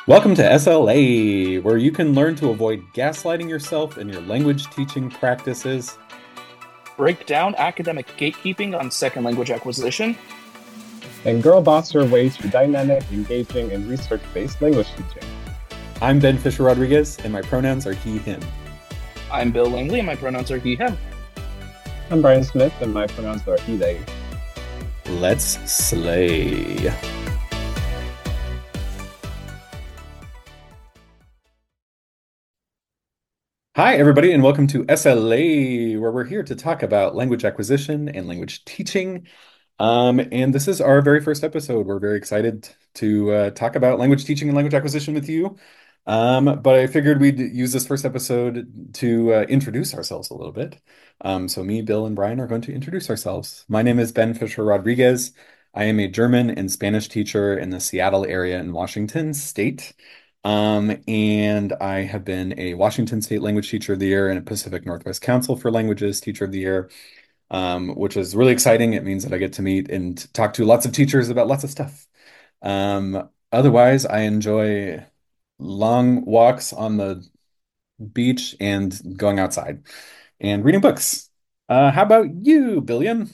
Welcome to SLA, where you can learn to avoid gaslighting yourself in your language teaching practices. Break down academic gatekeeping on second language acquisition. And Girl Boss Your Way to Dynamic, Engaging, and Research-Based Language Teaching. I'm Ben Fisher Rodriguez, and my pronouns are he, him. I'm Bill Langley, and my pronouns are he, him. I'm Brian Smith, and my pronouns are he, they. Let's slay. Hi, everybody, and welcome to SLA, where we're here to talk about language acquisition and language teaching. And this is our very first episode. We're very excited to talk about language teaching and language acquisition with you. But I figured we'd use this first episode to introduce ourselves a little bit. So me, Bill, and Brian are going to introduce ourselves. My name is Ben Fisher Rodriguez. I am a German and Spanish teacher in the Seattle area in Washington State. And I have been a Washington State Language Teacher of the Year and a Pacific Northwest Council for Languages Teacher of the Year, which is really exciting. It means that I get to meet and talk to lots of teachers about lots of stuff. Otherwise, I enjoy long walks on the beach and going outside and reading books. How about you, Billiam?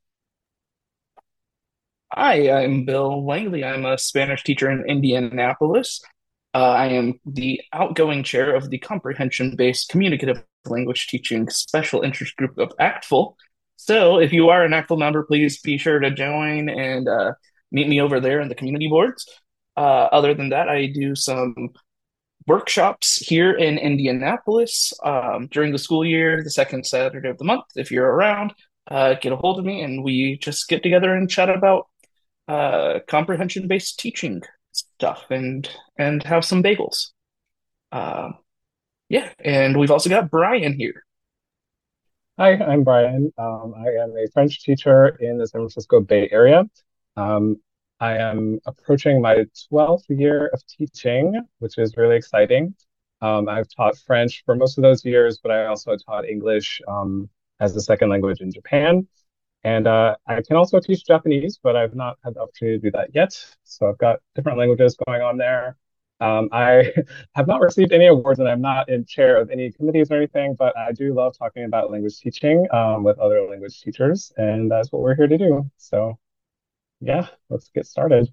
Hi, I'm Bill Langley. I'm a Spanish teacher in Indianapolis. I am the outgoing chair of the comprehension-based communicative language teaching special interest group of ACTFL. So if you are an ACTFL member, please be sure to join and meet me over there in the community boards. Other than that, I do some workshops here in Indianapolis during the school year, the second Saturday of the month. If you're around, get a hold of me and we just get together and chat about comprehension-based teaching stuff and have some bagels. Uh, yeah, and we've also got Brian here. Hi, I'm Brian. I am a French teacher in the San Francisco Bay Area. Um, I am approaching my 12th year of teaching, which is really exciting. I've taught French for most of those years, but I also taught English as a second language in Japan. And I can also teach Japanese, but I've not had the opportunity to do that yet. So I've got different languages going on there. I have not received any awards and I'm not in chair of any committees or anything, but I do love talking about language teaching with other language teachers, and that's what we're here to do. So yeah, let's get started.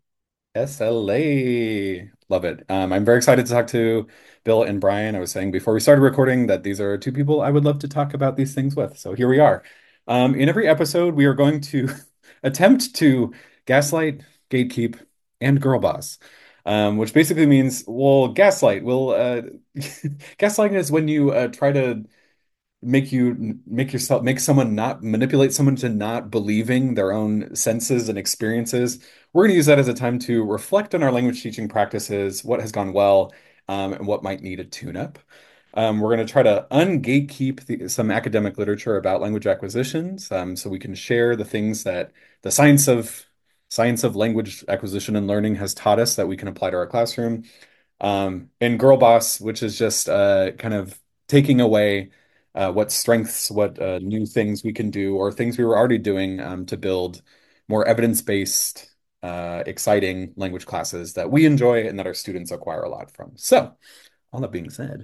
SLA. Love it. I'm very excited to talk to Bill and Brian. I was saying before we started recording that these are two people I would love to talk about these things with. So here we are. In every episode, we are going to attempt to gaslight, gatekeep, and girl boss, which basically means, well, gaslight. Gaslighting is when you try to make someone not manipulate someone to not believing their own senses and experiences. We're going to use that as a time to reflect on our language teaching practices, what has gone well, and what might need a tune-up. We're going to try to ungatekeep some academic literature about language acquisitions, so we can share the things that the science of language acquisition and learning has taught us that we can apply to our classroom. And Girl Boss, which is just kind of taking away what strengths, what new things we can do, or things we were already doing to build more evidence-based, exciting language classes that we enjoy and that our students acquire a lot from. So, all that being said,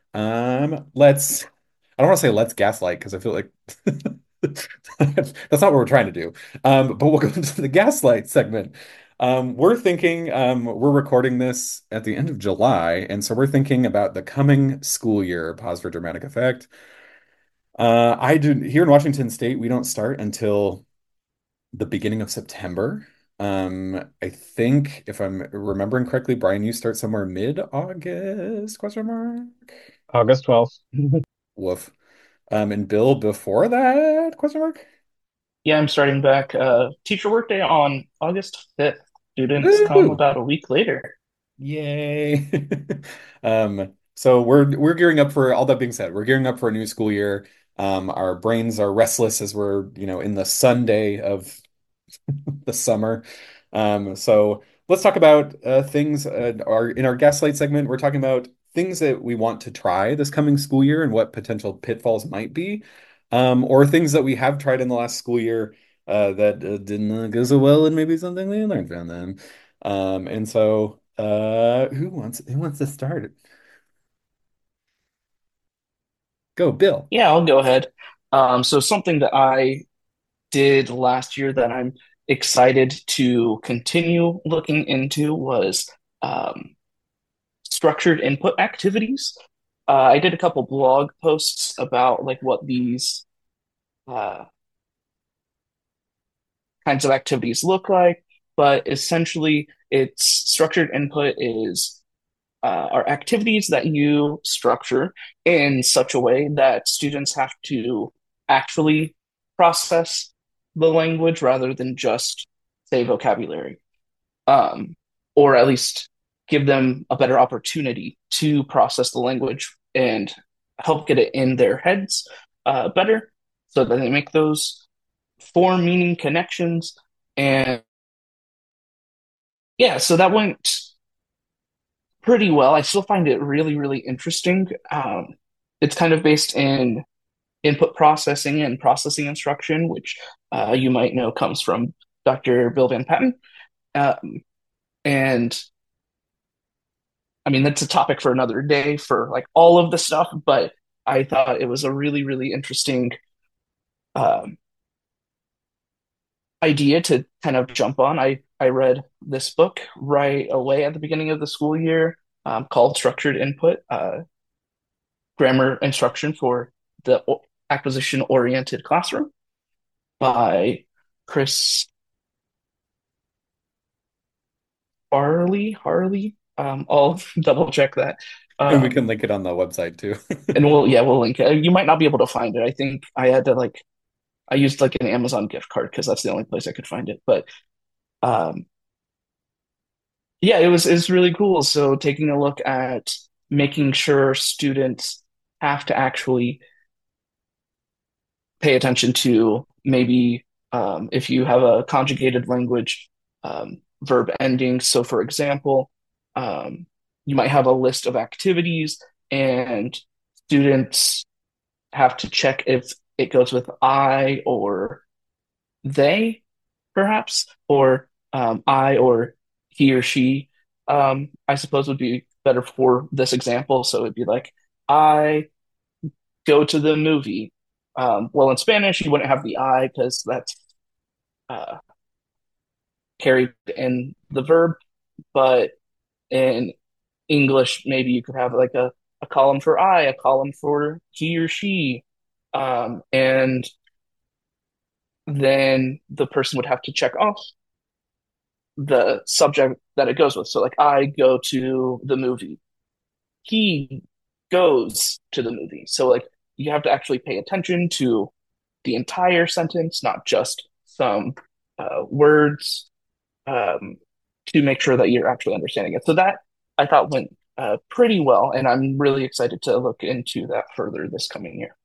I don't want to say let's gaslight because I feel like that's not what we're trying to do. But we'll go into the gaslight segment. We're thinking, we're recording this at the end of July, and so we're thinking about the coming school year. Pause for dramatic effect. I do here in Washington State, we don't start until the beginning of September. I think if I'm remembering correctly, Brian, you start somewhere mid-August, question mark? August 12th. Woof. And Bill before that, question mark? Yeah, I'm starting back teacher workday on August 5th. Students come Woo! about a week later. Yay. So we're gearing up for all that being said, we're gearing up for a new school year. Our brains are restless as we're, in the Sunday of the summer. So let's talk about things in our Gaslight segment. We're talking about things that we want to try this coming school year and what potential pitfalls might be, or things that we have tried in the last school year that didn't go so well, and maybe something we learned from them. And so Who wants to start? Go, Bill. Yeah, I'll go ahead. So something that I did last year that I'm excited to continue looking into was structured input activities. I did a couple blog posts about like what these uh, kinds of activities look like, but essentially, it's structured input is are activities that you structure in such a way that students have to actually process the language rather than just say vocabulary, um, or at least give them a better opportunity to process the language and help get it in their heads better so that they make those form meaning connections. And yeah, so that went pretty well. I still find it really, really interesting. It's kind of based in input processing and processing instruction, which you might know comes from Dr. Bill Van Patten. Um, and I mean, that's a topic for another day for like all of the stuff, but I thought it was a really, really interesting um, idea to kind of jump on. I read this book right away at the beginning of the school year called Structured Input. Grammar instruction for the acquisition oriented classroom by Chris Harley. I'll double check that. And we can Um, link it on the website too. and we'll link it. You might not be able to find it. I think I had to like I used like an Amazon gift card because that's the only place I could find it. But um, yeah, it's really cool. So taking a look at making sure students have to actually pay attention to maybe if you have a conjugated language verb ending. So, for example, um, you might have a list of activities, and students have to check if it goes with I or they, perhaps, or I or he or she, I suppose would be better for this example. So it'd be like, I go to the movie. Well, in Spanish, you wouldn't have the I because that's uh, carried in the verb, but in English, maybe you could have like a column for I, a column for he or she, and then the person would have to check off the subject that it goes with. So, like, I go to the movie, he goes to the movie. So, like, you have to actually pay attention to the entire sentence, not just some words, um, to make sure that you're actually understanding it. So that I thought went pretty well, and I'm really excited to look into that further this coming year.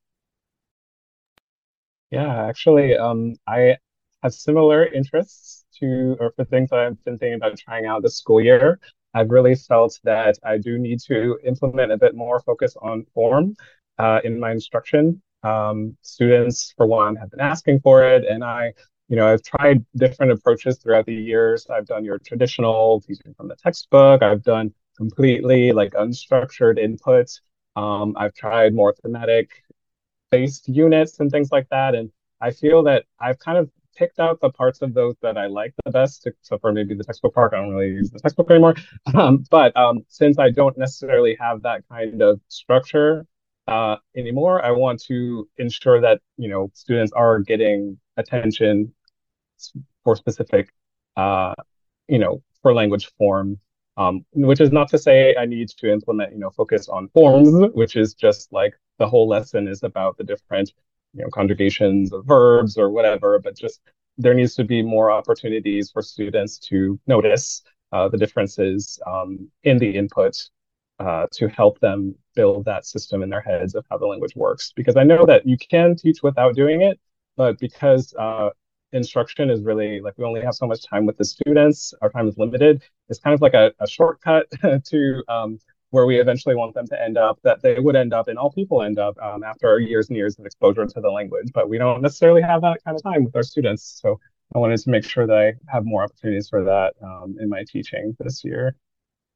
Yeah, actually, I have similar interests to, or for things that I've been thinking about trying out this school year. I've really felt that I do need to implement a bit more focus on form in my instruction. Students, for one, have been asking for it, and I've tried different approaches throughout the years. I've done your traditional teaching from the textbook. I've done completely like unstructured input. I've tried more thematic based units and things like that. And I feel that I've kind of picked out the parts of those that I like the best, except for maybe the textbook part. I don't really use the textbook anymore. But since I don't necessarily have that kind of structure anymore, I want to ensure that, students are getting attention for specific, uh, for language form. Which is not to say I need to implement, focus on forms, which is just like the whole lesson is about the different, conjugations of verbs or whatever, but just there needs to be more opportunities for students to notice the differences in the input to help them build that system in their heads of how the language works. Because I know that you can teach without doing it, but because instruction is really like we only have so much time with the students, our time is limited. It's kind of like a shortcut to where we eventually want them to end up, that they would end up, and all people end up after years and years of exposure to the language. But we don't necessarily have that kind of time with our students. So I wanted to make sure that I have more opportunities for that in my teaching this year.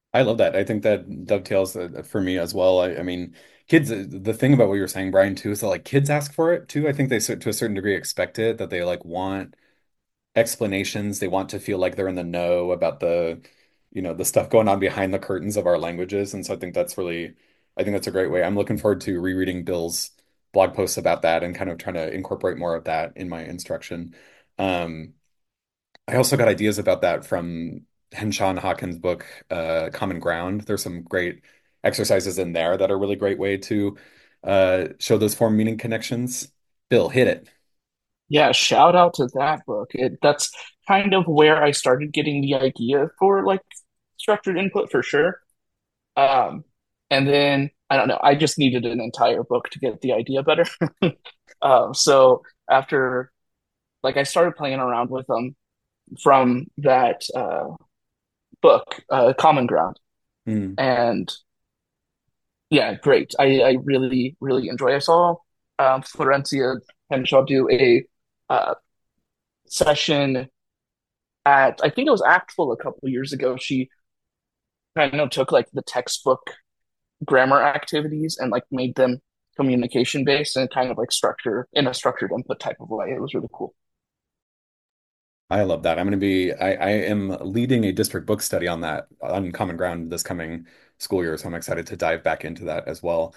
I love that. I think that dovetails for me as well. I mean, kids, the thing about what you were saying, Brian, too, is that like kids ask for it too. I think they, to a certain degree, expect it, that they like want explanations. They want to feel like they're in the know about the stuff going on behind the curtains of our languages. And so I think that's a great way. I'm looking forward to rereading Bill's blog posts about that and kind of trying to incorporate more of that in my instruction. Um, I also got ideas about that from Henshaw Hawkins' book, Common Ground. There's some great exercises in there that are a really great way to show those form meaning connections. Bill, hit it. Yeah, shout out to that book. That's kind of where I started getting the idea for like structured input for sure. Um, and then I don't know, I just needed an entire book to get the idea better. So after like I started playing around with them from that book, Common Ground, Hmm. and yeah, great. I really really enjoy. I saw Florencia Henshaw do a uh, session at I think it was Actful a couple years ago. She kind of took like the textbook grammar activities and like made them communication based and kind of like structure in a structured input type of way. It was really cool. I love that. I am leading a district book study on that on Common Ground this coming school year, so I'm excited to dive back into that as well.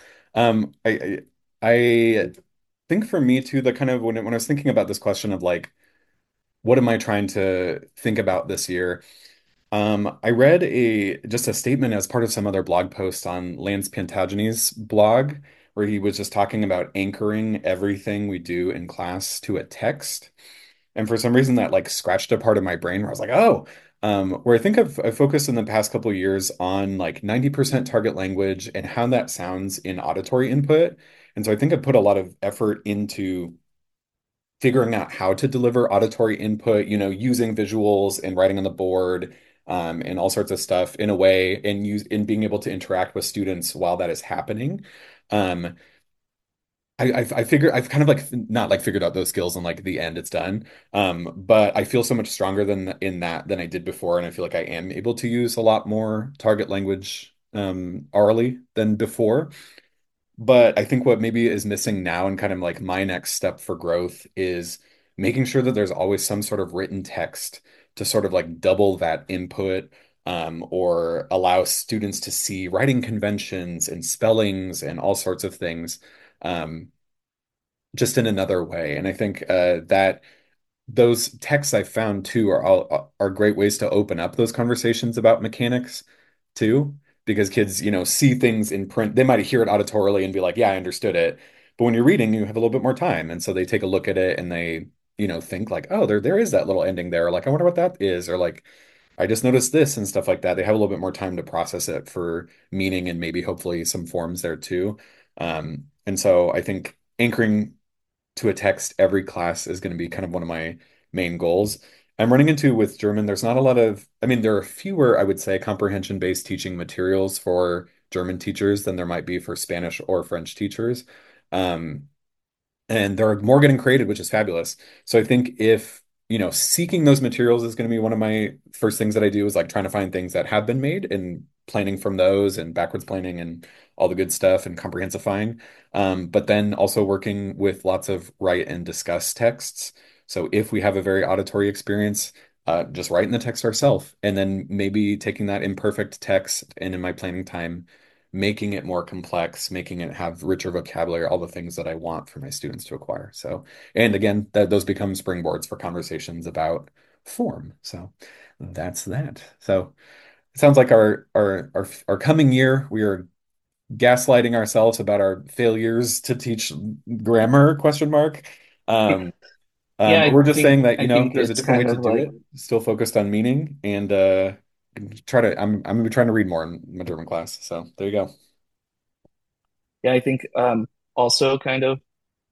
I think for me too, the kind of when I was thinking about this question of like, what am I trying to think about this year? I read just a statement as part of some other blog post on Lance Plantagenet's blog, where he was just talking about anchoring everything we do in class to a text. And for some reason that like scratched a part of my brain where I was like, oh, where I think I've focused in the past couple of years on like 90% target language and how that sounds in auditory input. And so I think I've put a lot of effort into figuring out how to deliver auditory input, using visuals and writing on the board, and all sorts of stuff in a way and in being able to interact with students while that is happening. Um, I figure I've kind of like not like figured out those skills and like the end it's done. But I feel so much stronger than in that than I did before, and I feel like I am able to use a lot more target language orally than before. But I think what maybe is missing now and kind of like my next step for growth is making sure that there's always some sort of written text to sort of like double that input, or allow students to see writing conventions and spellings and all sorts of things, um, just in another way. And I think that those texts I found too are great ways to open up those conversations about mechanics too, because kids, see things in print. They might hear it auditorily and be like, "Yeah, I understood it." But when you're reading, you have a little bit more time, and so they take a look at it and they, think like, "Oh, there is that little ending there." Or like, "I wonder what that is," or like, "I just noticed this," and stuff like that. They have a little bit more time to process it for meaning and maybe hopefully some forms there too. And so I think anchoring to a text every class is going to be kind of one of my main goals. I'm running into with German, there's not a lot of, I mean, there are fewer, I would say, comprehension-based teaching materials for German teachers than there might be for Spanish or French teachers. Um, and there are more getting created, which is fabulous. So I think if, seeking those materials is going to be one of my first things that I do is like trying to find things that have been made and planning from those and backwards planning and all the good stuff and comprehensifying. But then also working with lots of write and discuss texts. So if we have a very auditory experience, just writing the text ourselves and then maybe taking that imperfect text and in my planning time making it more complex, making it have richer vocabulary, all the things that I want for my students to acquire. So, and again, those become springboards for conversations about form. So that's that. So it sounds like our coming year, we are gaslighting ourselves about our failures to teach grammar, question mark. Um, Yeah, but we're just saying that, I think there's a it's different way kind to of do like it, still focused on meaning and I'm gonna be trying to read more in my German class. So there you go. yeah, I think also kind of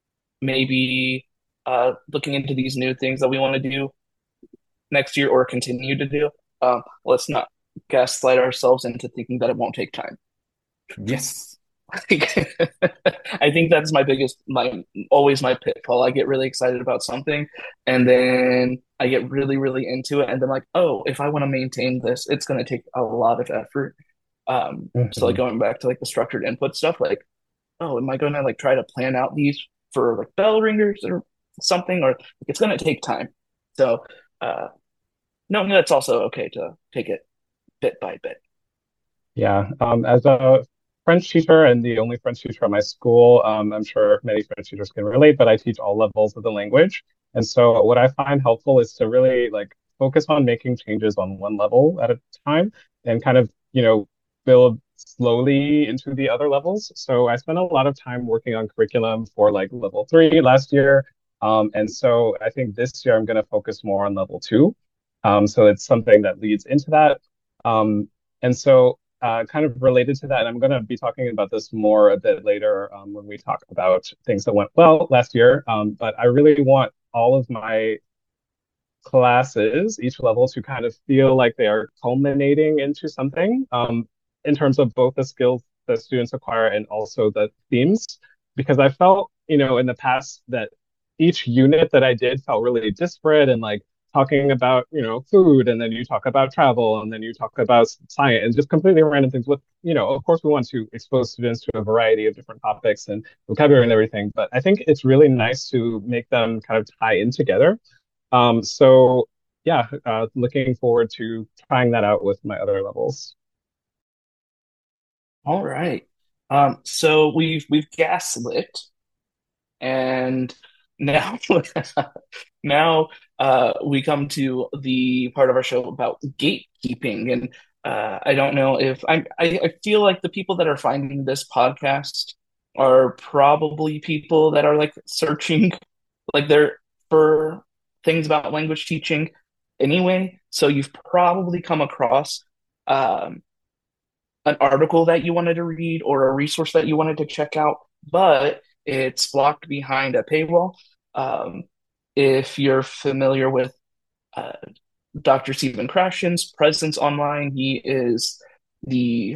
maybe looking into these new things that we want to do next year or continue to do. Let's not gaslight ourselves into thinking that it won't take time. Yes. I think I think that's my biggest my always my pitfall. I get really excited about something and then I get really, really into it and then like, oh, if I want to maintain this, it's gonna take a lot of effort. So like Mhm. going back to like the structured input stuff, like, oh, am I going to like try to plan out these for like bell ringers or something, or like, it's going to take time. So uh, no, that's also okay to take it bit by bit. Yeah, as a French teacher and the only French teacher at my school, I'm sure many French teachers can relate, but I teach all levels of the language. And so what I find helpful is to really like focus on making changes on one level at a time and kind of, build slowly into the other levels. So I spent a lot of time working on curriculum for like level 3 last year. And so I think this year I'm going to focus more on level 2. So it's something that leads into that. And so kind of related to that, and I'm going to be talking about this more a bit later when we talk about things that went well last year. But I really want all of my classes, each level, to kind of feel like they are culminating into something in terms of both the skills that students acquire and also the themes. Because I felt, in the past that each unit that I did felt really disparate and like talking about, food, and then you talk about travel, and then you talk about science, and just completely random things. With, of course, we want to expose students to a variety of different topics and vocabulary and everything. But I think it's really nice to make them kind of tie in together. So yeah, looking forward to trying that out with my other levels. All right. So we've gaslit, and now now we come to the part of our show about gatekeeping. And I don't know if I feel like the people that are finding this podcast are probably people that are like searching, like they're for things about language teaching anyway. So you've probably come across um, an article that you wanted to read or a resource that you wanted to check out, but it's blocked behind a paywall. Um, if you're familiar with uh, Dr. Stephen Krashen's presence online, the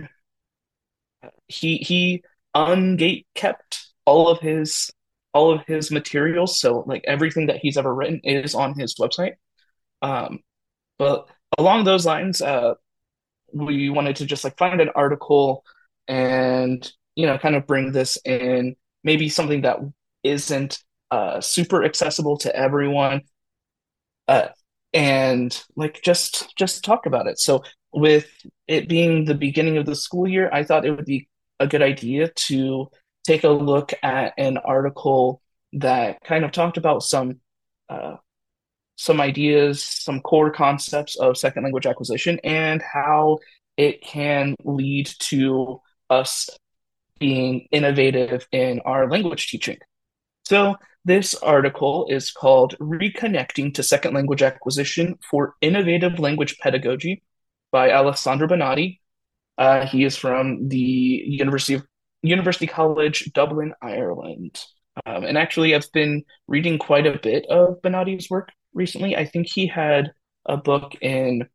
he ungate kept all of his materials. So like everything that he's ever written is on his website. Um, but along those lines, we wanted to just like find an article and kind of bring this in, maybe something that isn't super accessible to everyone, uh, and like just talk about it. So with it being the beginning of the school year, I thought it would be a good idea to take a look at an article that kind of talked about uh, some ideas, some core concepts of second language acquisition, and how it can lead to us being innovative in our language teaching. So, this article is called Reconnecting to Second Language Acquisition for Innovative Language Pedagogy by Alessandro Bonatti. He is from the University College Dublin, Ireland. And actually, I've been reading quite a bit of Bonatti's work recently. I think he had a book in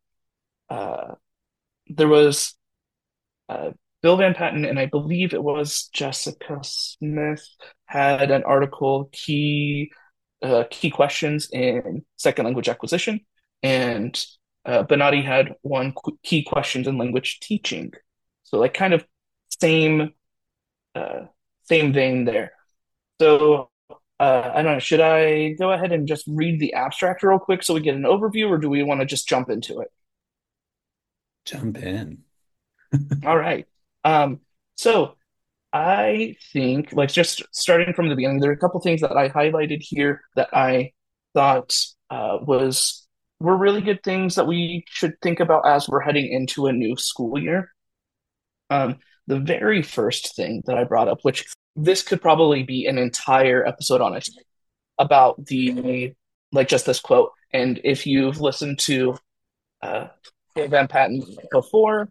there was uh, Bill Van Patten, and I believe it was Jessica Smith had an article, key questions in second language acquisition, and Bonatti had one key questions in language teaching. So like kind of same uh, same vein there. So I don't know. Should I go ahead and just read the abstract real quick so we get an overview, or do we want to just jump into it? Jump in. All right. Um, so I think, like, just starting from the beginning, there are a couple things that I highlighted here that I thought were really good things that we should think about as we're heading into a new school year. Um, the very first thing that I brought up, which this could probably be an entire episode on it, about the like just this quote. And if you've listened to uh, Van Patten before,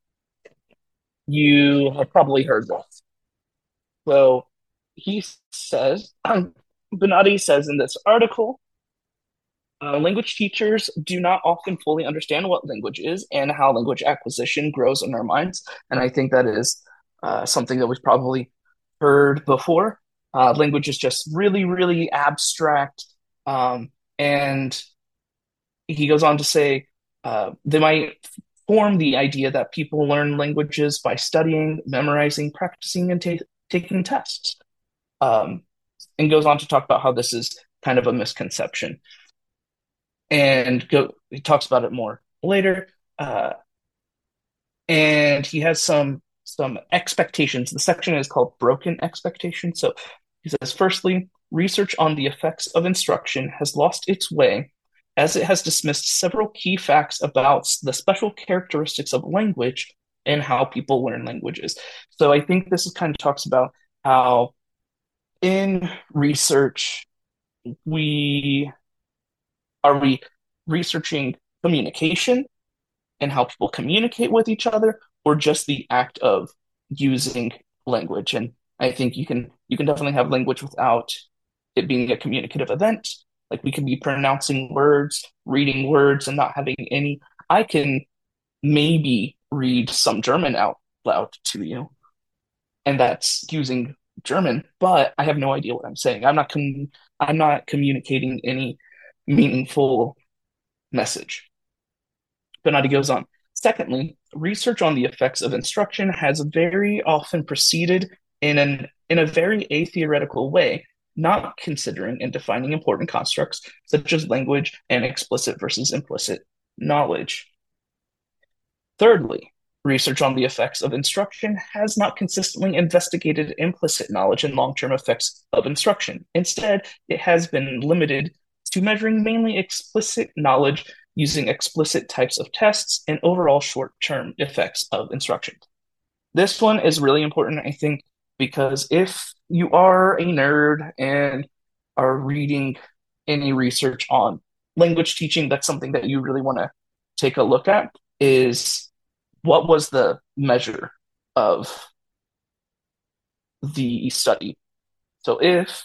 you have probably heard this. So he says, Bonatti says in this article, language teachers do not often fully understand what language is and how language acquisition grows in our minds. And I think that is something that we've probably heard before. Language is just really, really abstract. And he goes on to say they might form the idea that people learn languages by studying, memorizing, practicing, and taking tests. Um, and goes on to talk about how this is kind of a misconception. He talks about it more later. Uh, and he has some expectations. The section is called Broken Expectations. So he says, firstly, research on the effects of instruction has lost its way as it has dismissed several key facts about the special characteristics of language and how people learn languages. So I think this kind of talks about how in research we we researching communication and how people communicate with each other, or just the act of using language. And I think you can definitely have language without it being a communicative event. Like we can be pronouncing words, reading words, and not having any. I can maybe read some German out loud to you, and that's using German, but I have no idea what I'm saying. I'm not communicating any meaningful message. Benatti goes on. Secondly, research on the effects of instruction has very often proceeded in a very atheoretical way, not considering and defining important constructs such as language and explicit versus implicit knowledge. Thirdly, research on the effects of instruction has not consistently investigated implicit knowledge and long-term effects of instruction. Instead, it has been limited to measuring mainly explicit knowledge using explicit types of tests and overall short-term effects of instruction. This one is really important, I think, because if you are a nerd and are reading any research on language teaching, that's something that you really want to take a look at is what was the measure of the study. So if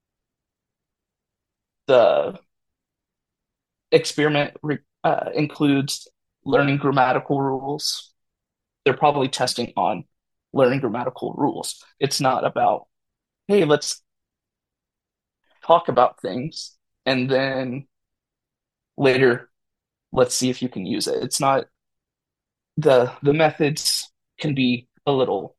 the experiment includes learning grammatical rules, they're probably testing on learning grammatical rules. It's not about, hey, let's talk about things and then later let's see if you can use it. It's not the methods can be a little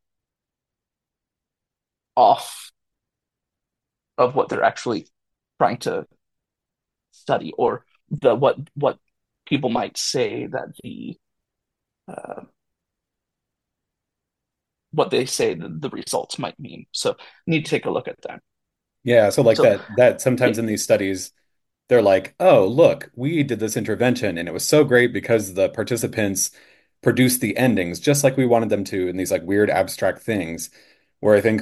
off of what they're actually trying to study, or the what people might say that the uh, what they say the results might mean. So need to take a look at that. Yeah, so like So that sometimes yeah, in these studies they're like, "Oh, look, we did this intervention and it was so great because the participants produced the endings just like we wanted them to in these like weird abstract things." Where I think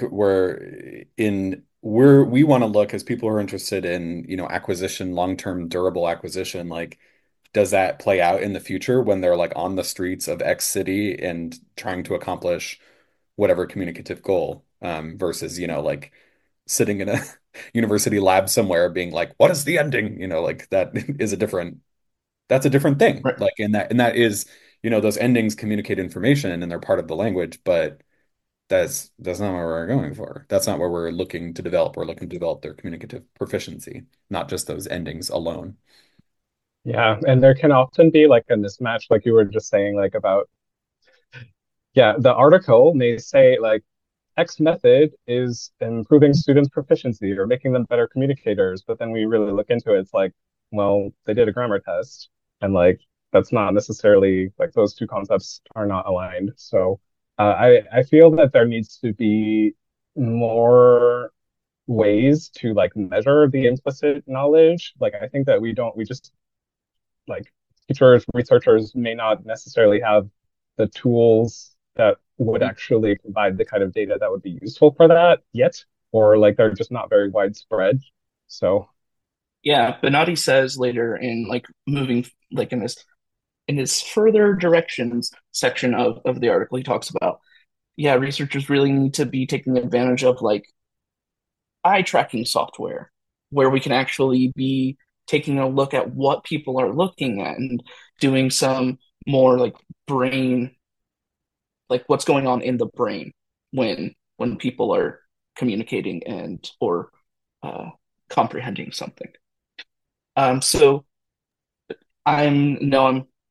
we want to look as people who are interested in, acquisition, long-term durable acquisition, like does that play out in the future when they're like on the streets of X city and trying to accomplish whatever communicative goal, versus, like sitting in a university lab somewhere being like, what is the ending? Like that is that's a different thing. right. Like, and that is, those endings communicate information and they're part of the language, but that's not what we're going for. That's not what we're looking to develop. We're looking to develop their communicative proficiency, not just those endings alone. Yeah, and there can often be like a mismatch, like you were just saying, like about, yeah, the article may say like X method is improving students' proficiency or making them better communicators, but then we really look into it, it's like, well, they did a grammar test, and like that's not necessarily like those two concepts are not aligned. So I feel that there needs to be more ways to like measure the implicit knowledge. Like I think that we just like teachers, researchers may not necessarily have the tools that would Mhm. actually provide the kind of data that would be useful for that yet, or like they're just not very widespread. So, Yeah, Benatti says later in like moving like in his further directions section of the article, he talks about, yeah, researchers really need to be taking advantage of like eye tracking software where we can actually be taking a look at what people are looking at and doing some more like brain, like what's going on in the brain when people are communicating and or uh, comprehending something. So I'm no, I'm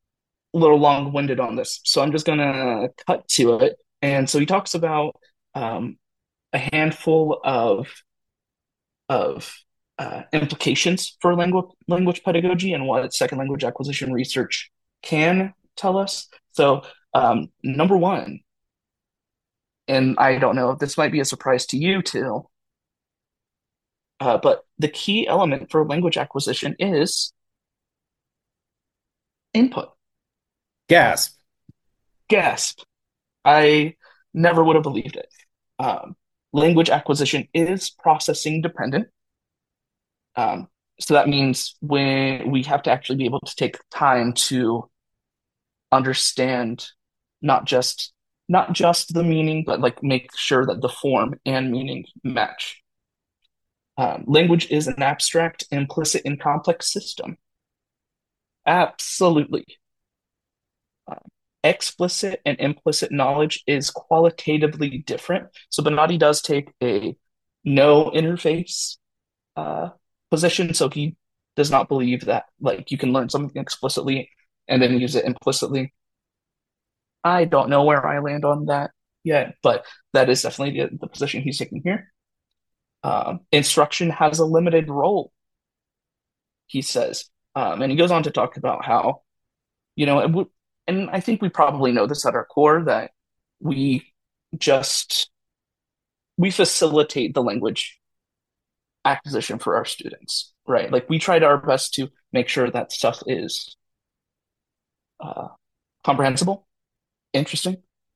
a little long-winded on this, so I'm just gonna cut to it. And so he talks about um, a handful of implications for language pedagogy and what second language acquisition research can tell us. So, number one, and I don't know if this might be a surprise to you too, but the key element for language acquisition is input. Gasp. Gasp. I never would have believed it. Um, Language acquisition is processing dependent. Um, so that means when we have to actually be able to take time to understand not just not just the meaning, but like make sure that the form and meaning match. Language is an abstract, implicit, and complex system. Absolutely. Uh, Explicit and implicit knowledge is qualitatively different. So Bonatti does take a no interface uh, position. So he does not believe that like you can learn something explicitly and then use it implicitly. I don't know where I land on that yet, but that is definitely the position he's taking here. Instruction has a limited role, he says. And he goes on to talk about how, you know, and I think we probably know this at our core that we just we facilitate the language acquisition for our students, right? Like we tried our best to make sure that stuff is uh, comprehensible, interesting,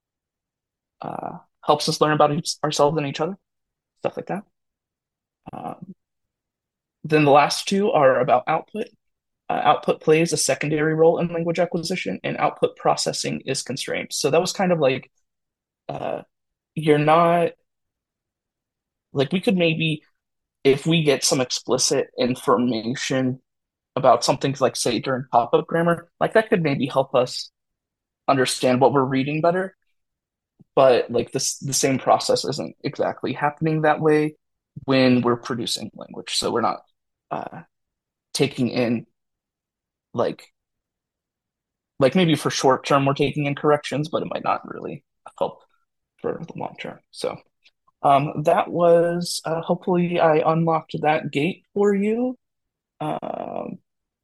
helps us learn about ourselves and each other, stuff like that. Um, then the last two are about output. Output plays a secondary role in language acquisition, and output processing is constrained. So that was kind of like uh, you're not like we could maybe if we get some explicit information about something like say during pop-up grammar, like that could maybe help us understand what we're reading better. But like this, the same process isn't exactly happening that way when we're producing language. So we're not uh, taking in like maybe for short term we're taking in corrections, but it might not really help for the long term. So that was hopefully I unlocked that gate for you. Um,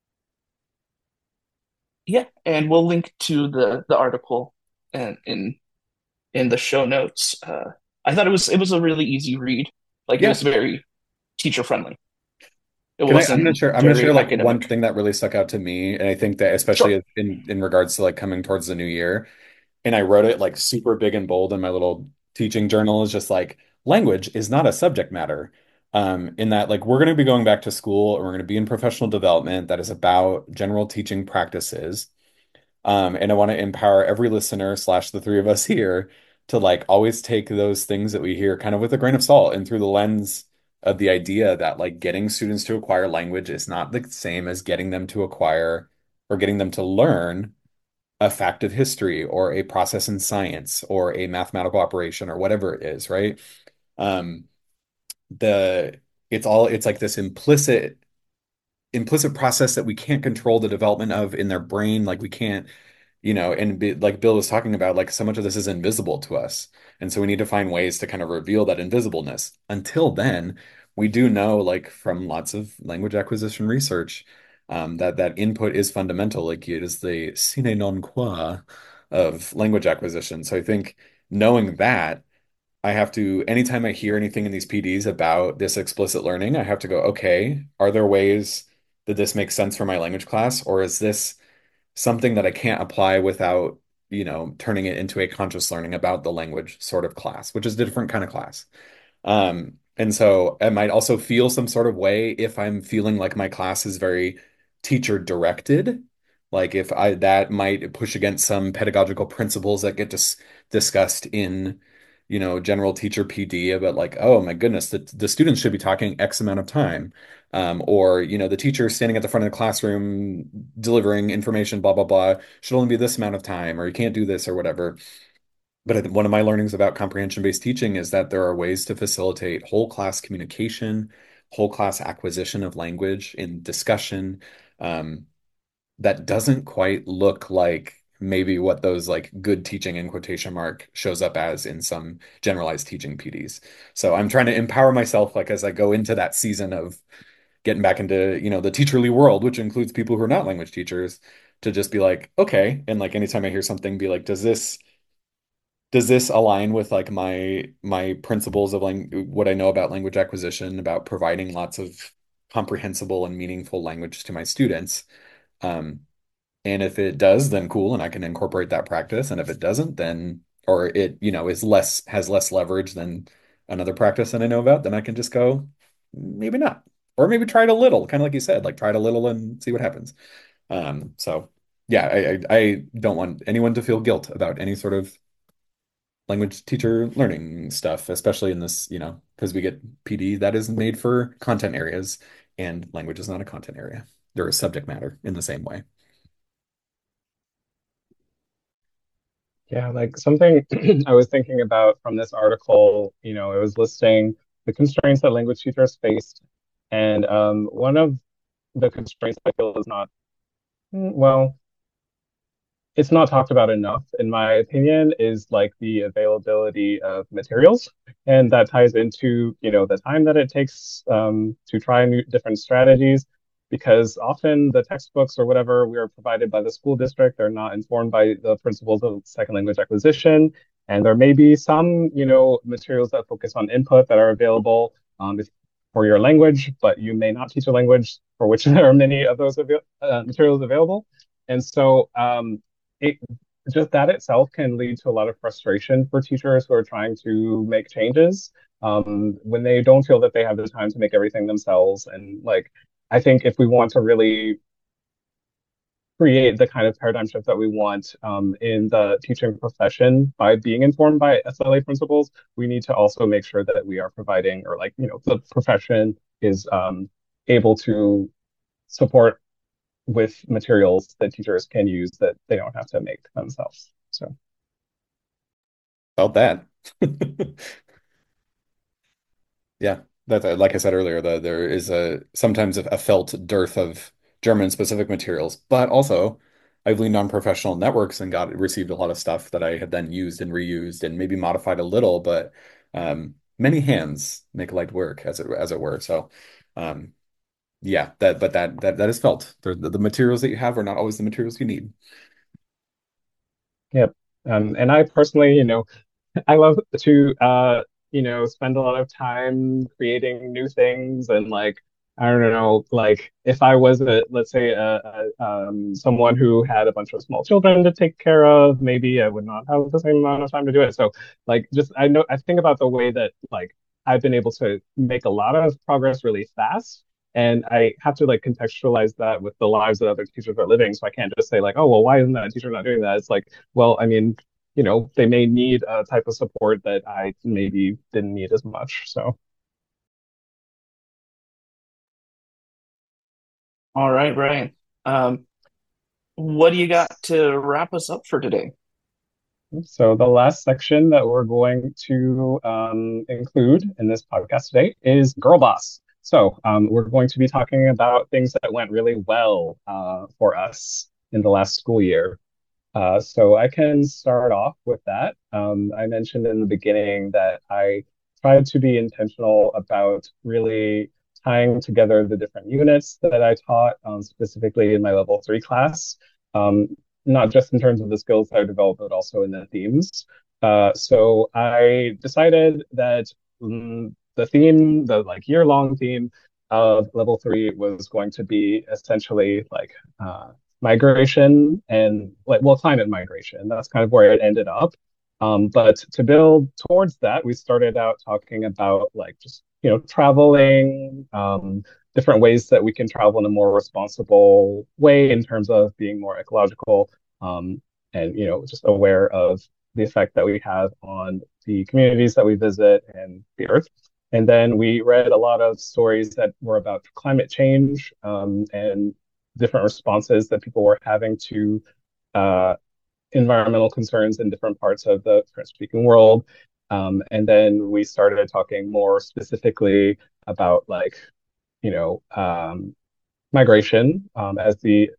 yeah, and we'll link to the article and in the show notes. I thought it was a really easy read. Like it Yeah. was very teacher friendly. It I'm gonna wasn't share very like one academic. thing that really stuck out to me, and I think that Sure. especially in regards to like coming towards the new year, and I wrote it like super big and bold in my little teaching journal is just like language is not a subject matter. In that like we're gonna be going back to school and we're gonna be in professional development that is about general teaching practices. And I want to empower every listener slash the three of us here to like always take those things that we hear kind of with a grain of salt and through the lens of the idea that like getting students to acquire language is not the same as getting them to acquire or getting them to learn a fact of history or a process in science or a mathematical operation or whatever it is, right? Um, the it's like this implicit process that we can't control the development of in their brain. Like we can't, like Bill was talking about, like so much of this is invisible to us. And so we need to find ways to kind of reveal that invisibleness. Until then, we do know, like from lots of language acquisition research, that input is fundamental. Like it is the sine non qua of language acquisition. So I think knowing that I have to, anytime I hear anything in these PDs about this explicit learning, I have to go, okay, are there ways that this makes sense for my language class? Or is this something that I can't apply without, turning it into a conscious learning about the language sort of class, which is a different kind of class. And so I might also feel some sort of way if I'm feeling like my class is very teacher directed. Like if I that might push against some pedagogical principles that get discussed in, general teacher PD about like, oh my goodness, the students should be talking X amount of time. Or, the teacher standing at the front of the classroom delivering information, blah, blah, blah, should only be this amount of time, or you can't do this or whatever. But one of my learnings about comprehension-based teaching is that there are ways to facilitate whole class communication, whole class acquisition of language in discussion, that doesn't quite look like maybe what those like good teaching in quotation mark shows up as in some generalized teaching PDs. So I'm trying to empower myself like as I go into that season of getting back into, the teacherly world, which includes people who are not language teachers, to just be like, okay, and like anytime I hear something, be like, does this align with like my principles of like what I know about language acquisition, about providing lots of comprehensible and meaningful language to my students? Um, and if it does, then cool, and I can incorporate that practice. And if it doesn't, then or it, has less leverage than another practice that I know about, then I can just go, maybe not. Or maybe try it a little, kind of like you said, like try it a little and see what happens. So yeah, I don't want anyone to feel guilt about any sort of language teacher learning stuff, especially in this, because we get PD that is made for content areas, and language is not a content area. They're a subject matter in the same way. Yeah, like something I was thinking about from this article, it was listing the constraints that language teachers faced. And one of the constraints I feel is not, well, it's not talked about enough, in my opinion, is like the availability of materials. And that ties into, the time that it takes to try different strategies, because often the textbooks or whatever we are provided by the school district are not informed by the principles of second language acquisition. And there may be some, materials that focus on input that are available for your language, but you may not teach a language for which there are many of those materials available. And so it just that itself can lead to a lot of frustration for teachers who are trying to make changes when they don't feel that they have the time to make everything themselves. And like, I think if we want to really create the kind of paradigm shift that we want in the teaching profession by being informed by SLA principles, we need to also make sure that we are providing, or like, the profession is able to support with materials that teachers can use that they don't have to make themselves. So About that. Yeah, that like I said earlier, there is sometimes a felt dearth of German specific materials, but also I've leaned on professional networks and got received a lot of stuff that I have then used and reused and maybe modified a little, but many hands make light work, as it were. So yeah, that is felt. The materials that you have are not always the materials you need. yep. And I personally, I love to spend a lot of time creating new things, and like I don't know, like if I was let's say someone who had a bunch of small children to take care of, maybe I would not have the same amount of time to do it. So like just I think about the way that like I've been able to make a lot of progress really fast. And I have to like contextualize that with the lives that other teachers are living. So I can't just say like, oh, well, why isn't that teacher not doing that? It's like, well, I mean, they may need a type of support that I maybe didn't need as much. So, All right, Brian. Um, what do you got to wrap us up for today? so the last section that we're going to include in this podcast today is Girl Boss. So, we're going to be talking about things that went really well for us in the last school year. So I can start off with that. I mentioned in the beginning that I tried to be intentional about really tying together the different units that I taught, specifically in my level 3 class, um, not just in terms of the skills that I developed, but also in the themes. So I decided that the theme, the like year-long theme of level 3 was going to be essentially like migration and like, well, climate migration. That's kind of where it ended up. But to build towards that, we started out talking about like just, traveling, different ways that we can travel in a more responsible way in terms of being more ecological, and, just aware of the effect that we have on the communities that we visit and the earth. And then we read a lot of stories that were about climate change, and different responses that people were having to uh, environmental concerns in different parts of the French speaking world. And then we started talking more specifically about like, you know, um, migration as the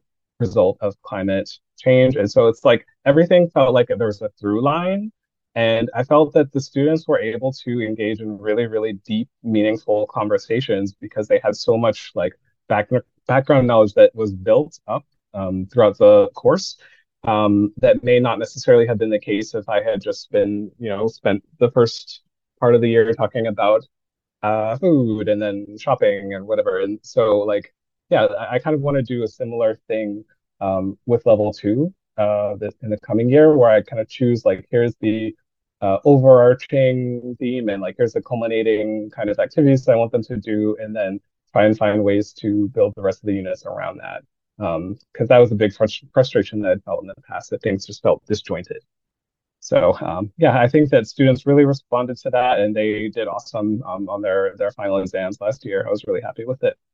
result of climate change. And so it's like everything felt like there was a through line. And I felt that the students were able to engage in really, really deep, meaningful conversations because they had so much like back, background knowledge that was built up throughout the course that may not necessarily have been the case if I had just been, spent the first part of the year talking about food and then shopping and whatever. And so like, yeah, I kind of want to do a similar thing with level two this in the coming year where I kind of choose like here's the overarching theme and like here's the culminating kind of activities that I want them to do and then try and find ways to build the rest of the units around that. Because that was a big frustration that I felt in the past that things just felt disjointed. So yeah, I think that students really responded to that, and they did awesome on their final exams last year. I was really happy with it.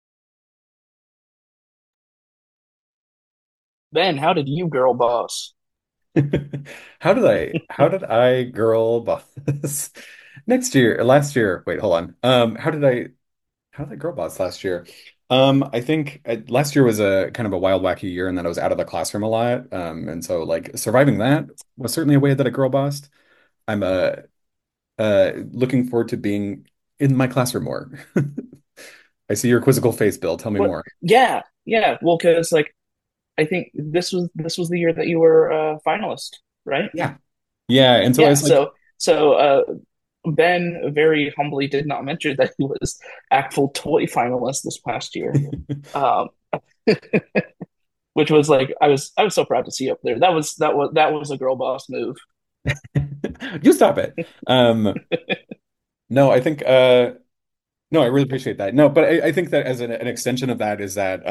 Ben, how did you girl boss? How did I girl boss next year, last year? Wait, hold on. How did I girl boss last year? I think last year was a kind of a wild, wacky year in that I was out of the classroom a lot. And so like surviving that was certainly a way that I girl bossed. I'm looking forward to being in my classroom more. I see your quizzical face, Bill. Tell me What? more. Yeah, yeah. Well, because like I think this was the year that you were a finalist, right? Yeah. Yeah. And so I Yeah. was like, So Ben very humbly did not mention that he was actual toy finalist this past year, um, which was like I was so proud to see up there. That was a girl boss move. you stop it. No, I think no, I really appreciate that. No, but I think that as an extension of that is that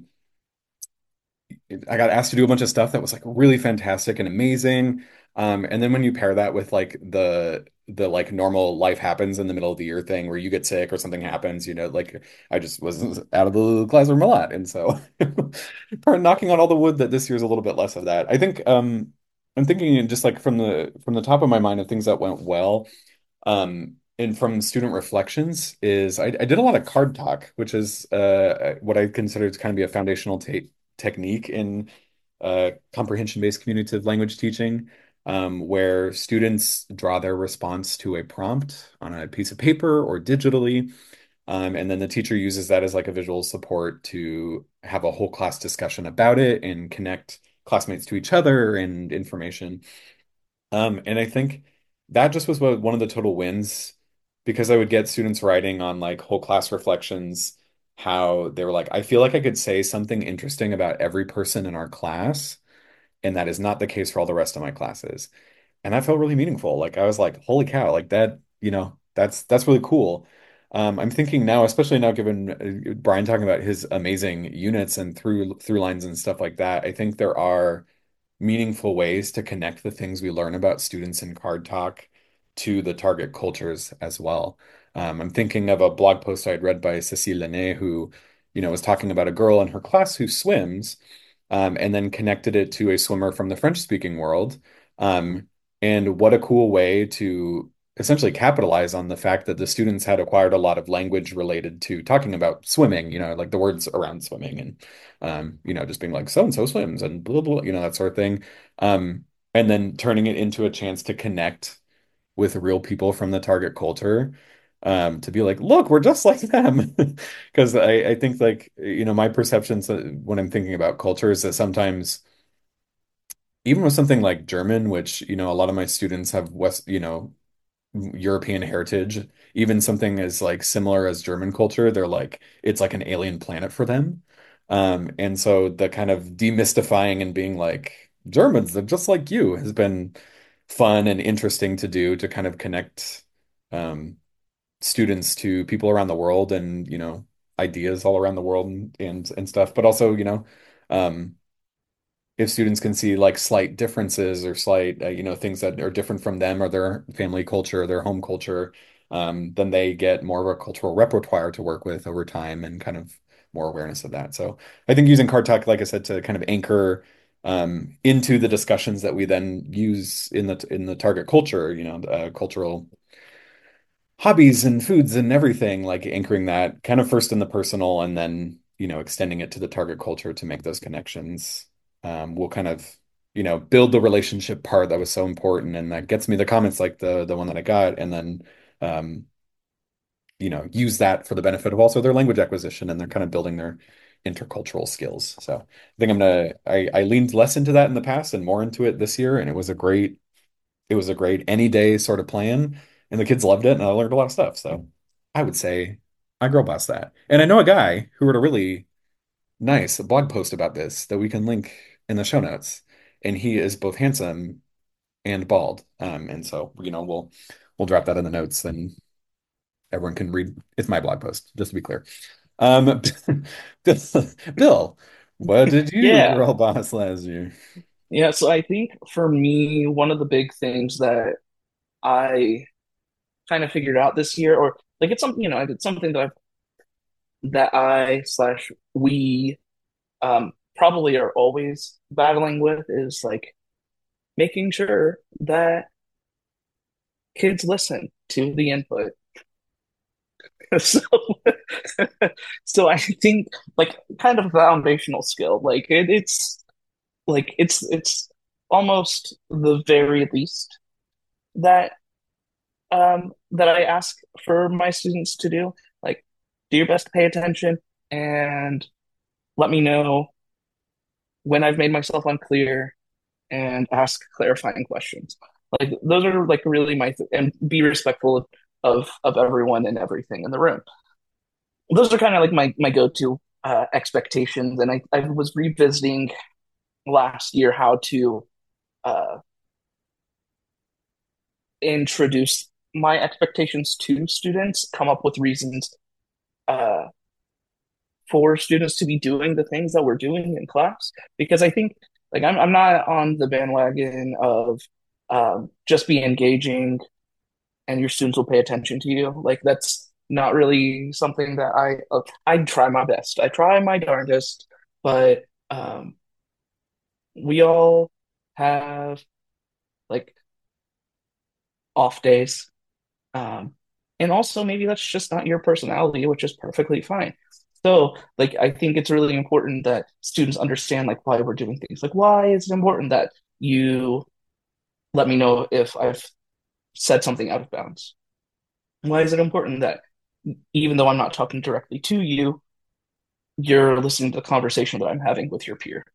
I got asked to do a bunch of stuff that was like really fantastic and amazing. And then when you pair that with like the like normal life happens in the middle of the year thing where you get sick or something happens, like I just was out of the classroom a lot. And so knocking on all the wood that this year's a little bit less of that. I think I'm thinking just like from the top of my mind of things that went well. And from student reflections is I did a lot of card talk, which is what I consider to kind of be a foundational technique in comprehension-based communicative language teaching, where students draw their response to a prompt on a piece of paper or digitally, and then the teacher uses that as like a visual support to have a whole class discussion about it and connect classmates to each other and information. And I think that just was one of the total wins because I would get students writing on like whole class reflections, how they were like, I feel like I could say something interesting about every person in our class, and that is not the case for all the rest of my classes. And that felt really meaningful. Like I was like, holy cow, like that, that's really cool. I'm thinking now, especially now given Brian talking about his amazing units and through lines and stuff like that, I think there are meaningful ways to connect the things we learn about students in Card Talk to the target cultures as well. I'm thinking of a blog post I had read by Cécile Lenné, who, was talking about a girl in her class who swims, and then connected it to a swimmer from the French-speaking world. And what a cool way to essentially capitalize on the fact that the students had acquired a lot of language related to talking about swimming, like the words around swimming and just being like so and so swims and blah blah, that sort of thing. And then turning it into a chance to connect with real people from the target culture, to be like, look, we're just like them. Because I think like, my perceptions when I'm thinking about culture is that sometimes even with something like German, which, a lot of my students have European heritage, even something as like similar as German culture, they're like it's like an alien planet for them. And so the kind of demystifying and being like Germans, they're just like you has been fun and interesting to do to kind of connect um, students to people around the world and ideas all around the world and stuff. But also um, if students can see like slight differences or slight things that are different from them or their family culture or their home culture, then they get more of a cultural repertoire to work with over time and kind of more awareness of that. So I think using card talk, like I said, to kind of anchor into the discussions that we then use in the target culture, cultural hobbies and foods and everything, like anchoring that kind of first in the personal and then extending it to the target culture to make those connections will kind of, build the relationship part that was so important. And that gets me the comments like the one that I got, and then um, use that for the benefit of also their language acquisition, and they're kind of building their intercultural skills. So I think I leaned less into that in the past and more into it this year, and it was a great any day sort of plan, and the kids loved it, and I learned a lot of stuff. So I would say I girl boss that. And I know a guy who wrote a really nice blog post about this that we can link in the show notes, and he is both handsome and bald. And so we'll drop that in the notes, and everyone can read. It's my blog post, just to be clear. Um, Bill, what did you Yeah. girl boss last year? Yeah. So I think for me, one of the big things that I kind of figured out this year, or like it's something, it's something that I slash we probably are always battling with is like making sure that kids listen to the input. So, so I think like kind of a foundational skill, like it's almost the very least that that I ask for my students to do. Like, do your best to pay attention and let me know when I've made myself unclear and ask clarifying questions. Like those are like really and be respectful of everyone and everything in the room. Those are kind of like my go-to expectations. And I was revisiting last year how to uh, introduce my expectations to students, come up with reasons uh, for students to be doing the things that we're doing in class. Because I think like I'm not on the bandwagon of just be engaging and your students will pay attention to you. Like that's not really something that I try my best. I try my darndest, but we all have like off days. Um, and also maybe that's just not your personality, which is perfectly fine. So, like, I think it's really important that students understand like why we're doing things. Like, why is it important that you let me know if I've said something out of bounds? Why is it important that even though I'm not talking directly to you, you're listening to the conversation that I'm having with your peer?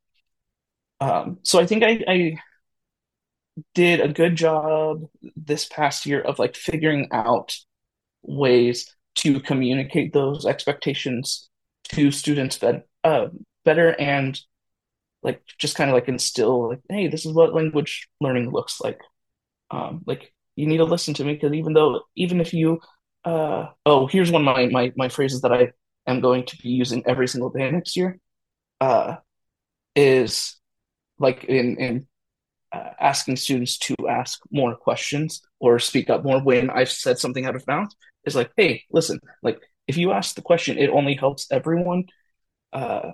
So I think I did a good job this past year of like figuring out ways to communicate those expectations to students better and like just kind of like instill like, hey, this is what language learning looks like. Like you need to listen to me because even if you here's one of my phrases that I am going to be using every single day next year uh is like in asking students to ask more questions or speak up more when I've said something out of bounds is like, hey, listen, like if you ask the question, it only helps everyone. Uh,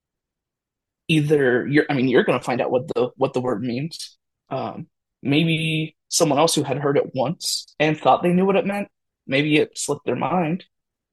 Either you're going to find out what the word means. Um, Maybe someone else who had heard it once and thought they knew what it meant, maybe it slipped their mind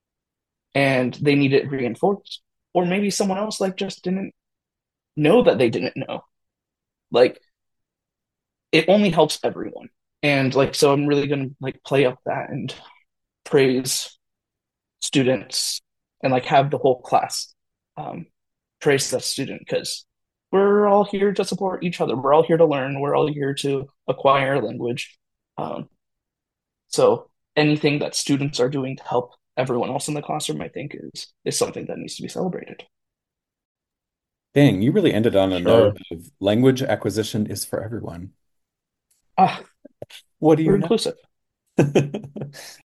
and they need it reinforced, or maybe someone else like just didn't know that they didn't know. Like it only helps everyone. And like, so I'm really going to like play up that and praise students and like have the whole class um, praise that student because we're all here to support each other. We're all here to learn. We're all here to acquire language. Um, so anything that students are doing to help everyone else in the classroom, I think, is something that needs to be celebrated. Dang, you really ended on a note Sure. of language acquisition is for everyone. Ah, What do we're you know? inclusive.